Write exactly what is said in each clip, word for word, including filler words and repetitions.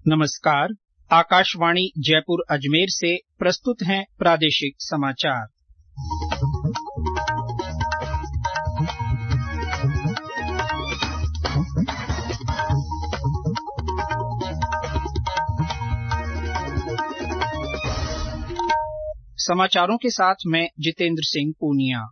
नमस्कार। आकाशवाणी जयपुर अजमेर से प्रस्तुत हैं प्रादेशिक समाचार। समाचारों के साथ मैं जितेंद्र सिंह पूनिया।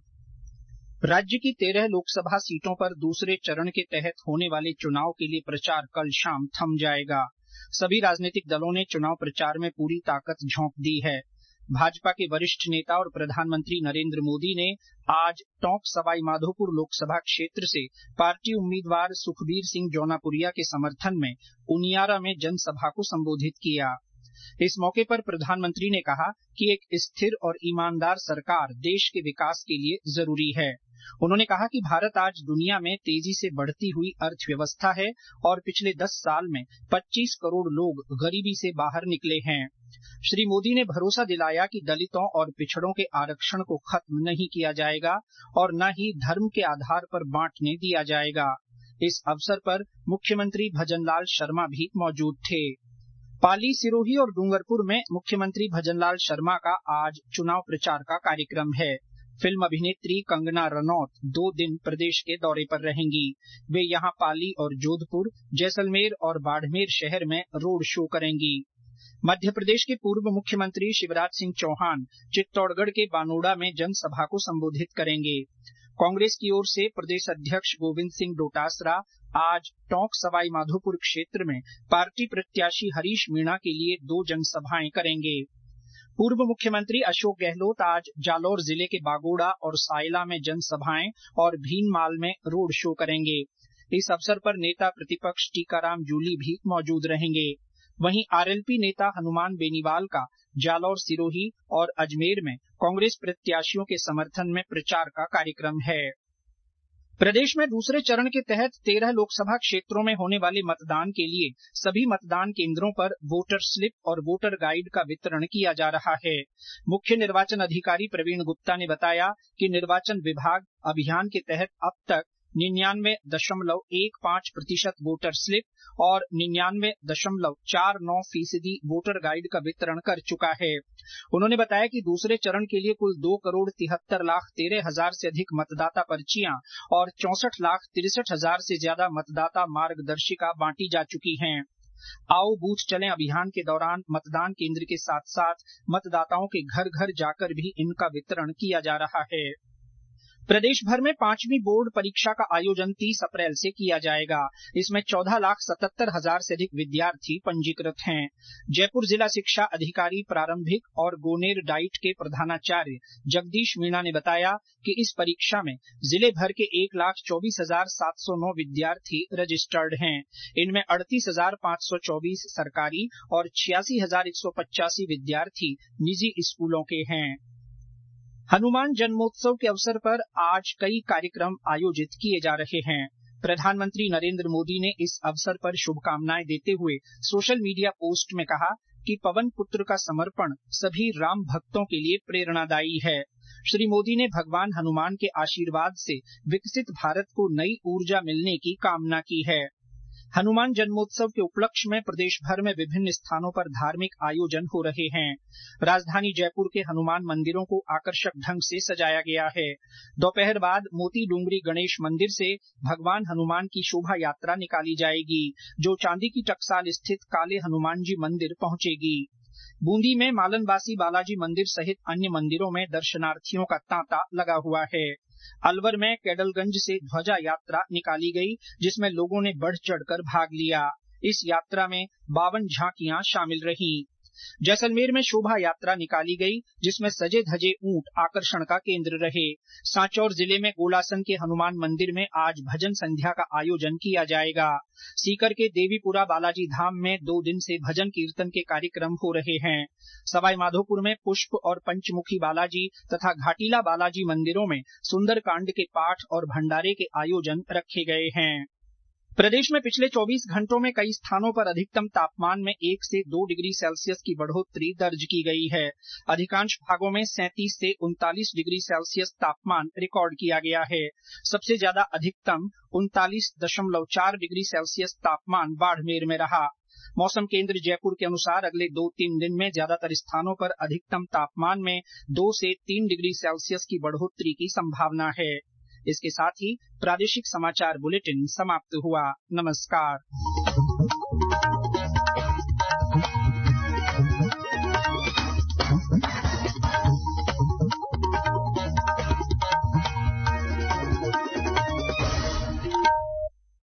राज्य की तेरह लोकसभा सीटों पर दूसरे चरण के तहत होने वाले चुनाव के लिए प्रचार कल शाम थम जाएगा। सभी राजनीतिक दलों ने चुनाव प्रचार में पूरी ताकत झोंक दी है। भाजपा के वरिष्ठ नेता और प्रधानमंत्री नरेंद्र मोदी ने आज टोंक सवाईमाधोपुर लोकसभा क्षेत्र से पार्टी उम्मीदवार सुखबीर सिंह जौनापुरिया के समर्थन में उनियारा में जनसभा को संबोधित किया। इस मौके पर प्रधानमंत्री ने कहा कि एक स्थिर और ईमानदार सरकार देश के विकास के लिए जरूरी है। उन्होंने कहा कि भारत आज दुनिया में तेजी से बढ़ती हुई अर्थव्यवस्था है और पिछले दस साल में पच्चीस करोड़ लोग गरीबी से बाहर निकले हैं। श्री मोदी ने भरोसा दिलाया कि दलितों और पिछड़ों के आरक्षण को खत्म नहीं किया जाएगा और न ही धर्म के आधार पर बांटने दिया जाएगा। इस अवसर पर मुख्यमंत्री भजनलाल शर्मा भी मौजूद थे। पाली, सिरोही और डूंगरपुर में मुख्यमंत्री भजनलाल शर्मा का आज चुनाव प्रचार का कार्यक्रम है। फिल्म अभिनेत्री कंगना रनौत दो दिन प्रदेश के दौरे पर रहेंगी। वे यहां पाली और जोधपुर, जैसलमेर और बाड़मेर शहर में रोड शो करेंगी। मध्य प्रदेश के पूर्व मुख्यमंत्री शिवराज सिंह चौहान चित्तौड़गढ़ के बानोड़ा में जनसभा को संबोधित करेंगे। कांग्रेस की ओर से प्रदेश अध्यक्ष गोविंद सिंह डोटासरा आज टोंक सवाईमाधोपुर क्षेत्र में पार्टी प्रत्याशी हरीश मीणा के लिए दो जनसभाएं करेंगे। पूर्व मुख्यमंत्री अशोक गहलोत आज जालौर जिले के बागोड़ा और सायला में जनसभाएं और भीनमाल में रोड शो करेंगे। इस अवसर पर नेता प्रतिपक्ष टीकाराम जूली भी मौजूद रहेंगे। वहीं आरएलपी नेता हनुमान बेनीवाल का जालौर, सिरोही और अजमेर में कांग्रेस प्रत्याशियों के समर्थन में प्रचार का कार्यक्रम है। प्रदेश में दूसरे चरण के तहत तेरह लोकसभा क्षेत्रों में होने वाले मतदान के लिए सभी मतदान केंद्रों पर वोटर स्लिप और वोटर गाइड का वितरण किया जा रहा है। मुख्य निर्वाचन अधिकारी प्रवीण गुप्ता ने बताया कि निर्वाचन विभाग अभियान के तहत अब तक निन्यानवे दशमलव एक पांच प्रतिशत वोटर स्लिप और निन्यानवे दशमलव चार नौ फीसदी वोटर गाइड का वितरण कर चुका है। उन्होंने बताया कि दूसरे चरण के लिए कुल दो करोड़ तिहत्तर लाख तेरह हजार से अधिक मतदाता पर्चियां और चौसठ लाख तिरसठ हजार से ज्यादा मतदाता मार्गदर्शिका बांटी जा चुकी हैं। आओ बूथ चलें अभियान के दौरान मतदान केंद्र के साथ साथ मतदाताओं के घर घर जाकर भी इनका वितरण किया जा रहा है। प्रदेश भर में पांचवी बोर्ड परीक्षा का आयोजन तीस अप्रैल से किया जाएगा। इसमें चौदह लाख सतहत्तर हजार से अधिक विद्यार्थी पंजीकृत हैं। जयपुर जिला शिक्षा अधिकारी प्रारंभिक और गोनेर डाइट के प्रधानाचार्य जगदीश मीणा ने बताया कि इस परीक्षा में जिले भर के एक लाख चौबीस हजार सात सौ नौ विद्यार्थी रजिस्टर्ड हैं। इनमें अड़तीस हजार पांच सौ चौबीस सरकारी और छियासी हजार एक सौ पचासी विद्यार्थी निजी स्कूलों के हैं। हनुमान जन्मोत्सव के अवसर पर आज कई कार्यक्रम आयोजित किए जा रहे हैं। प्रधानमंत्री नरेंद्र मोदी ने इस अवसर पर शुभकामनाएं देते हुए सोशल मीडिया पोस्ट में कहा कि पवन पुत्र का समर्पण सभी राम भक्तों के लिए प्रेरणादायी है। श्री मोदी ने भगवान हनुमान के आशीर्वाद से विकसित भारत को नई ऊर्जा मिलने की कामना की है। हनुमान जन्मोत्सव के उपलक्ष्य में प्रदेश भर में विभिन्न स्थानों पर धार्मिक आयोजन हो रहे हैं। राजधानी जयपुर के हनुमान मंदिरों को आकर्षक ढंग से सजाया गया है। दोपहर बाद मोती डूंगरी गणेश मंदिर से भगवान हनुमान की शोभा यात्रा निकाली जाएगी, जो चांदी की टकसाल स्थित काले हनुमान जी मंदिर पहुंचेगी। बूंदी में मालनवासी बालाजी मंदिर सहित अन्य मंदिरों में दर्शनार्थियों का तांता लगा हुआ है। अलवर में केडलगंज से ध्वजा यात्रा निकाली गई, जिसमें लोगों ने बढ़ चढ़कर भाग लिया। इस यात्रा में बावन झांकियां शामिल रहीं। जैसलमेर में शोभा यात्रा निकाली गई, जिसमें सजे धजे ऊंट आकर्षण का केंद्र रहे। सांचौर जिले में गोलासन के हनुमान मंदिर में आज भजन संध्या का आयोजन किया जाएगा। सीकर के देवीपुरा बालाजी धाम में दो दिन से भजन कीर्तन के कार्यक्रम हो रहे हैं। सवाईमाधोपुर में पुष्प और पंचमुखी बालाजी तथा घाटीला बालाजी मंदिरों में सुंदरकांड के पाठ और भंडारे के आयोजन रखे गए हैं। प्रदेश में पिछले चौबीस घंटों में कई स्थानों पर अधिकतम तापमान में एक से दो डिग्री सेल्सियस की बढ़ोतरी दर्ज की गई है। अधिकांश भागों में सैंतीस से उनतालीस डिग्री सेल्सियस तापमान रिकॉर्ड किया गया है। सबसे ज्यादा अधिकतम उनतालीस दशमलव चार डिग्री सेल्सियस तापमान बाड़मेर में रहा। मौसम केंद्र जयपुर के अनुसार अगले दो तीन दिन में ज्यादातर स्थानों पर अधिकतम तापमान में दो से तीन डिग्री सेल्सियस की बढ़ोतरी की संभावना है। इसके साथ ही प्रादेशिक समाचार बुलेटिन समाप्त हुआ। नमस्कार।